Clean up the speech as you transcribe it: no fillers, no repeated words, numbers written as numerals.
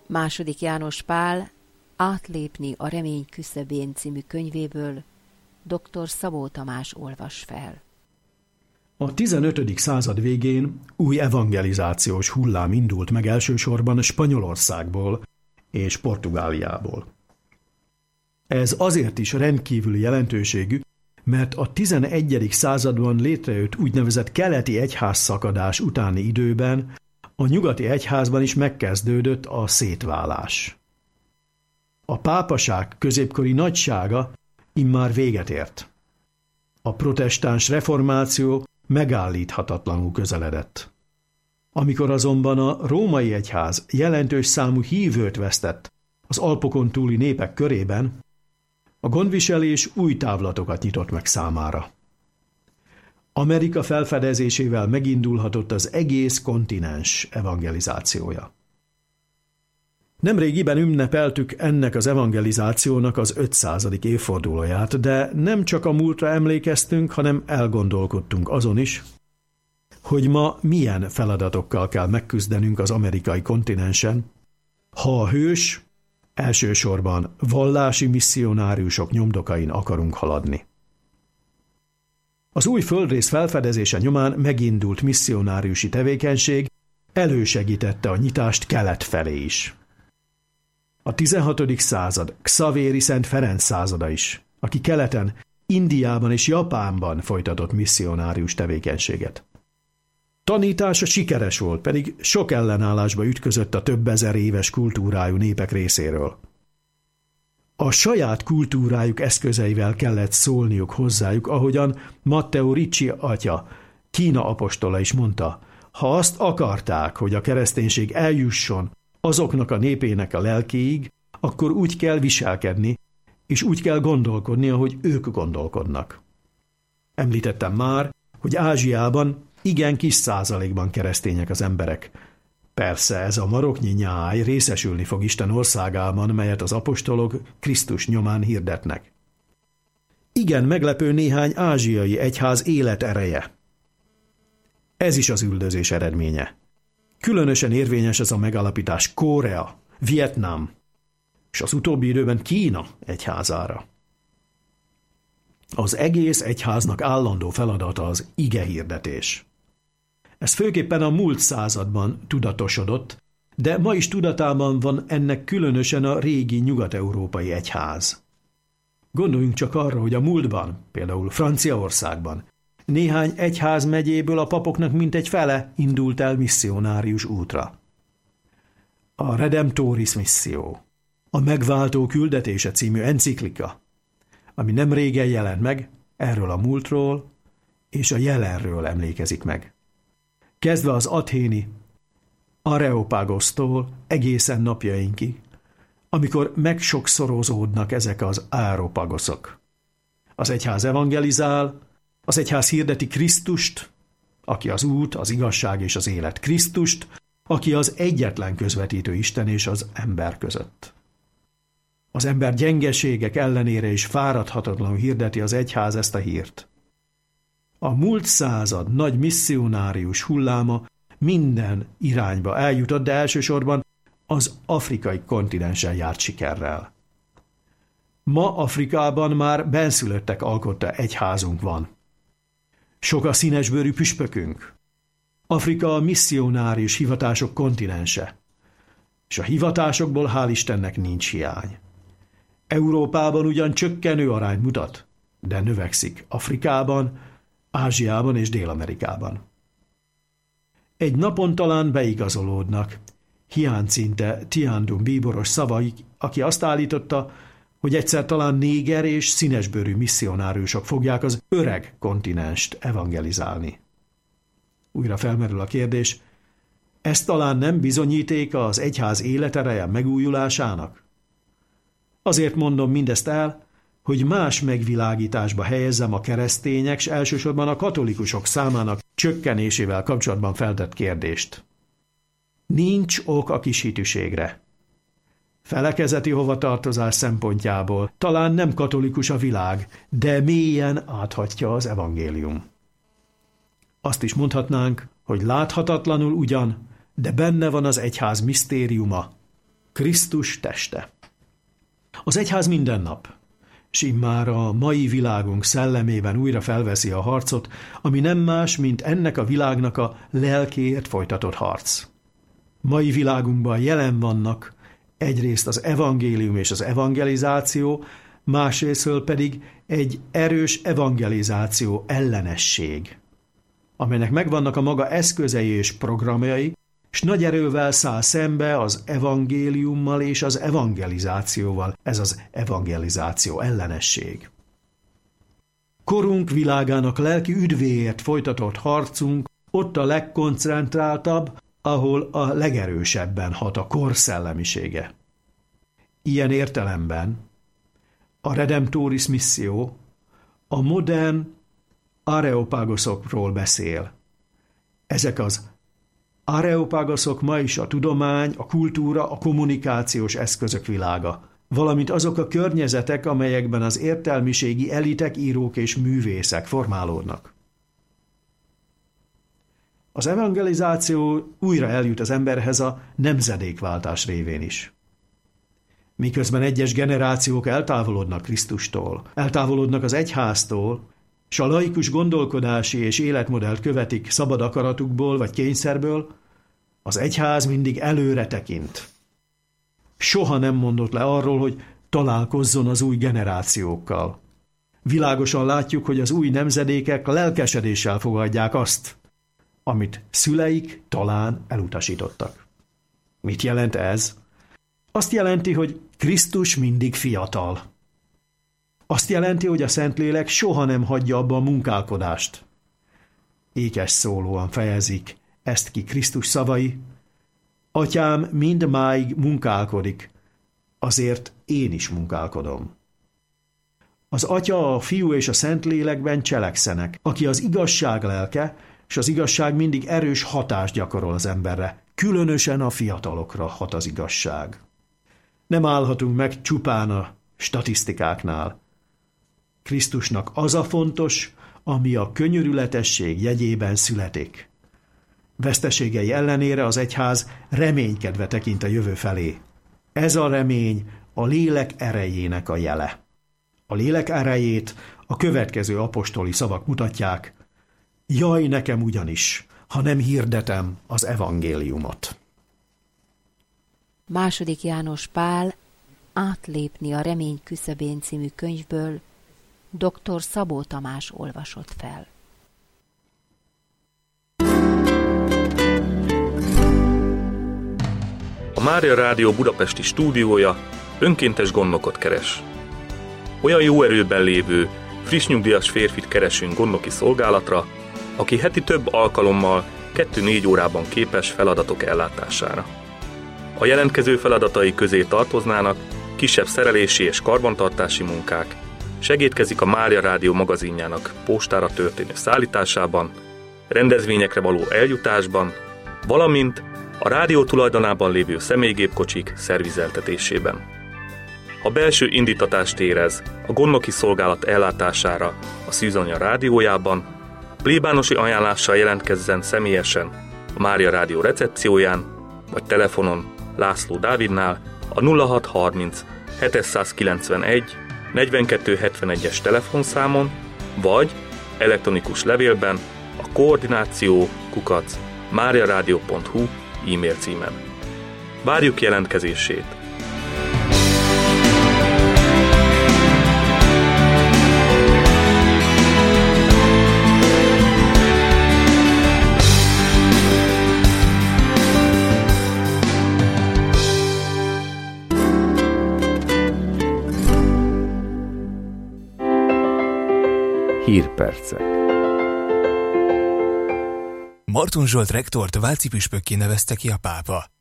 II. János Pál Átlépni a remény küszöbén című könyvéből dr. Szabó Tamás olvas fel. A 15. század végén új evangelizációs hullám indult meg elsősorban Spanyolországból és Portugáliából. Ez azért is rendkívüli jelentőségű, mert a 11. században létrejött úgynevezett keleti egyházszakadás utáni időben a nyugati egyházban is megkezdődött a szétválás. A pápaság középkori nagysága immár véget ért. A protestáns reformáció megállíthatatlanul közeledett. Amikor azonban a római egyház jelentős számú hívőt vesztett az Alpokon túli népek körében, a gondviselés új távlatokat nyitott meg számára. Amerika felfedezésével megindulhatott az egész kontinens evangelizációja. Nemrégiben ünnepeltük ennek az evangelizációnak az 500. évfordulóját, de nem csak a múltra emlékeztünk, hanem elgondolkodtunk azon is, hogy ma milyen feladatokkal kell megküzdenünk az amerikai kontinensen, ha a hős, elsősorban vallási misszionáriusok nyomdokain akarunk haladni. Az új földrész felfedezése nyomán megindult misszionáriusi tevékenység elősegítette a nyitást kelet felé is. A 16. század Xavéri Szent Ferenc százada is, aki keleten, Indiában és Japánban folytatott misszionárius tevékenységet. Tanítása sikeres volt, pedig sok ellenállásba ütközött a több ezer éves kultúrájú népek részéről. A saját kultúrájuk eszközeivel kellett szólniuk hozzájuk, ahogyan Matteo Ricci atya, Kína apostola is mondta, ha azt akarták, hogy a kereszténység eljusson azoknak a népének a lelkéig, akkor úgy kell viselkedni, és úgy kell gondolkodni, ahogy ők gondolkodnak. Említettem már, hogy Ázsiában igen kis százalékban keresztények az emberek. Persze ez a maroknyi nyáj részesülni fog Isten országában, melyet az apostolok Krisztus nyomán hirdetnek. Igen meglepő néhány ázsiai egyház életereje. Ez is az üldözés eredménye. Különösen érvényes ez a megállapítás Korea, Vietnám és az utóbbi időben Kína egyházára. Az egész egyháznak állandó feladata az igehirdetés. Ez főképpen a múlt században tudatosodott, de ma is tudatában van ennek különösen a régi nyugat-európai egyház. Gondoljunk csak arra, hogy a múltban, például Franciaországban, néhány egyházmegyéből a papoknak mintegy fele indult el misszionárius útra. A Redemptoris Missio, a Megváltó küldetése című enciklika, ami nem régen jelent meg, erről a múltról és a jelenről emlékezik meg. Kezdve az athéni Areopagosztól egészen napjainkig, amikor megsokszorozódnak ezek az aeropagoszok. Az egyház evangelizál, az egyház hirdeti Krisztust, aki az út, az igazság és az élet, Krisztust, aki az egyetlen közvetítő Isten és az ember között. Az ember gyengeségek ellenére is fáradhatatlanul hirdeti az egyház ezt a hírt. A múlt század nagy misszionárius hulláma minden irányba eljutott, de elsősorban az afrikai kontinensen járt sikerrel. Ma Afrikában már benszülöttek alkotta egyházunk van. Sok a színesbőrű püspökünk. Afrika a misszionárius hivatások kontinense, és a hivatásokból hál' Istennek nincs hiány. Európában ugyan csökkenő arányt mutat, de növekszik Afrikában, Ázsiában és Dél-Amerikában. Egy napon talán beigazolódnak Hiáncinte Tiandum bíboros szavai, aki azt állította, hogy egyszer talán néger és színesbőrű misszionáriusok fogják az öreg kontinenst evangelizálni. Újra felmerül a kérdés, ez talán nem bizonyítéka az egyház életereje megújulásának? Azért mondom mindezt el, hogy más megvilágításba helyezzem a keresztények, s elsősorban a katolikusok számának csökkenésével kapcsolatban feltett kérdést. Nincs ok a kis hitűségre. Felekezeti hovatartozás szempontjából talán nem katolikus a világ, de mélyen áthatja az evangélium. Azt is mondhatnánk, hogy láthatatlanul ugyan, de benne van az egyház misztériuma, Krisztus teste. Az egyház minden nap, s immár a mai világunk szellemében újra felveszi a harcot, ami nem más, mint ennek a világnak a lelkéért folytatott harc. Mai világunkban jelen vannak egyrészt az evangélium és az evangelizáció, másrésztől pedig egy erős evangelizáció ellenesség, amelynek megvannak a maga eszközei és programjai, s nagy erővel száll szembe az evangéliummal és az evangelizációval, ez az evangelizáció ellenesség. Korunk világának lelki üdvéért folytatott harcunk ott a legkoncentráltabb, ahol a legerősebben hat a kor szellemisége. Ilyen értelemben a Redemptoris Missio a modern areopagosokról beszél. Ezek az areopagosok ma is a tudomány, a kultúra, a kommunikációs eszközök világa, valamint azok a környezetek, amelyekben az értelmiségi elitek, írók és művészek formálódnak. Az evangelizáció újra eljut az emberhez a nemzedékváltás révén is. Miközben egyes generációk eltávolodnak Krisztustól, eltávolodnak az egyháztól, s a laikus gondolkodási és életmodellt követik szabad akaratukból vagy kényszerből, az egyház mindig előre tekint. Soha nem mondott le arról, hogy találkozzon az új generációkkal. Világosan látjuk, hogy az új nemzedékek lelkesedéssel fogadják azt, amit szüleik talán elutasítottak. Mit jelent ez? Azt jelenti, hogy Krisztus mindig fiatal. Azt jelenti, hogy a Szentlélek soha nem hagyja abba a munkálkodást. Ékes szólóan fejezik ezt ki Krisztus szavai: Atyám mindmáig munkálkodik, azért én is munkálkodom. Az Atya, a Fiú és a Szentlélekben cselekszenek, aki az igazság lelke, és az igazság mindig erős hatást gyakorol az emberre. Különösen a fiatalokra hat az igazság. Nem állhatunk meg csupán a statisztikáknál. Krisztusnak az a fontos, ami a könyörületesség jegyében születik. Veszteségei ellenére az egyház reménykedve tekint a jövő felé. Ez a remény a lélek erejének a jele. A lélek erejét a következő apostoli szavak mutatják: Jaj nekem ugyanis, ha nem hirdetem az evangéliumot. II. János Pál Átlépni a remény küszöbén című könyvből dr. Szabó Tamás olvasott fel. A Mária Rádió budapesti stúdiója önkéntes gondnokot keres. Olyan jó erőben lévő, friss nyugdíjas férfit keresünk gondnoki szolgálatra, aki heti több alkalommal 2-4 órában képes feladatok ellátására. A jelentkező feladatai közé tartoznának kisebb szerelési és karbantartási munkák, segédkezik a Mária Rádió magazinjának postára történő szállításában, rendezvényekre való eljutásban, valamint a rádió tulajdonában lévő személygépkocsik szervizeltetésében. Ha belső indítatást érez a gondnoki szolgálat ellátására a Szűzanya rádiójában, plébánosi ajánlással jelentkezzen személyesen a Mária Rádió recepcióján, vagy telefonon László Dávidnál a 0630 791 4271-es telefonszámon, vagy elektronikus levélben a koordináció@mariaradio.hu e-mail címen. Várjuk jelentkezését! Hírpercek. Marton Zsolt rektort válci püspökké nevezte ki a pápa.